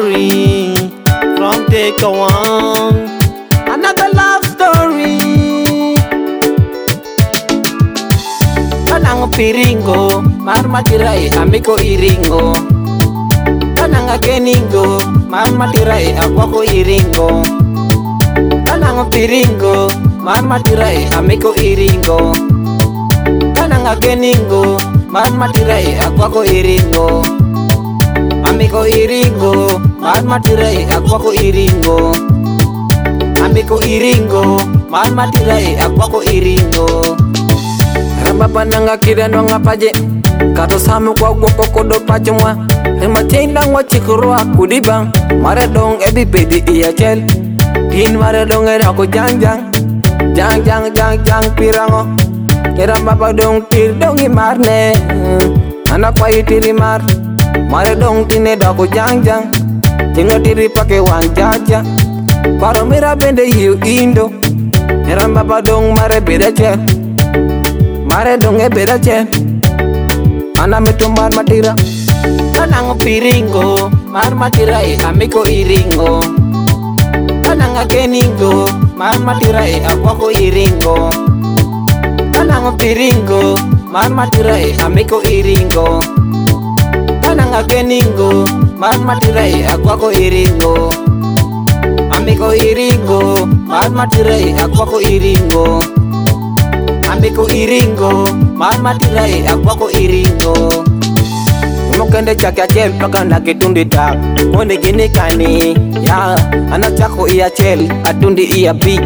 story from take one. Another love story. Kanang piringo, marmatirai amiko iringo. Kanang geningo, marmatirai akwako iringo. Kanang piringo, marmatirai amiko iringo. Kanang geningo, marmatirai akwako iringo. Amiko iringo, marmatirai akwako iringo. Amiko iringo, marmatirai akwako iringo. Rambapa nanga kirano ngapaje, kato samu kwa gwoko kodo pachumwa. Rematenda ngwa chikuro akudibang, mare dong ebi pedi iya chel. Tin mare dong erako jang jang, jang jang jang jang pirango. Rambapa dong tir dongi marne, anak kwa itiri mar. Mare dong tine dako jang jang, tingo tiri pake wan jaja. Paro mira bende yu indo, Rambapa dong mare beda chel. Mare dong e beda chel, ana metu mar matira. Kanang piringo, marmatirai amiko iringo. Kanang geningo, marmatirai akwako iringo. Kanang piringo, marmatirai amiko iringo. Kanang geningo, marmatirai akwako iringo. Amiko iringo, marmatirai akwako iringo. Amiko iringo, marmatirai akwako iringo. Mokende chake chel paka na kitundi tak Mwene gini kani ya Ana chako iya chel atundi iya big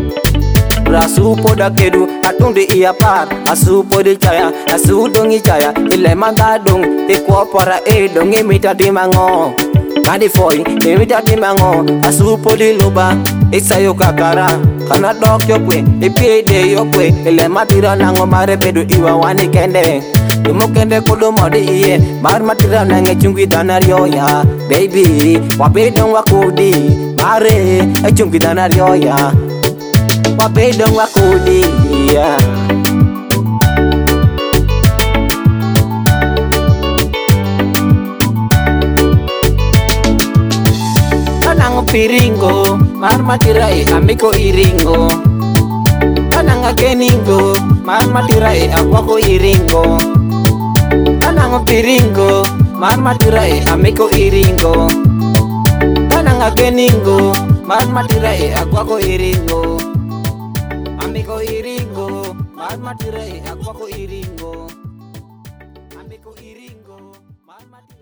Rasupo da kedu atundi iya par Asupo di chaya asudongi chaya Ile magadong ikwa para edongi mita di mango Kadi foi mita di mango Asupo di luba isayo kakara Kana dok yokwe ipide yokwe Ile matira nango mare bedu iwa wani kende Mokende kodo modi iye Mar matira nange chungi danario ya Baby wapedong wakudi Mare chungi danario ya Wapedong wakudi ya Kanang piringo Mar matirai amiko iringo Kanang geningo Mar matirai akwako iringo Kanang piringo, marmatirai amiko iringo. Kanang geningo, marmatirai akwako iringo. Amiko iringo, marmatirai akwako iringo. Amiko iringo, marmatirai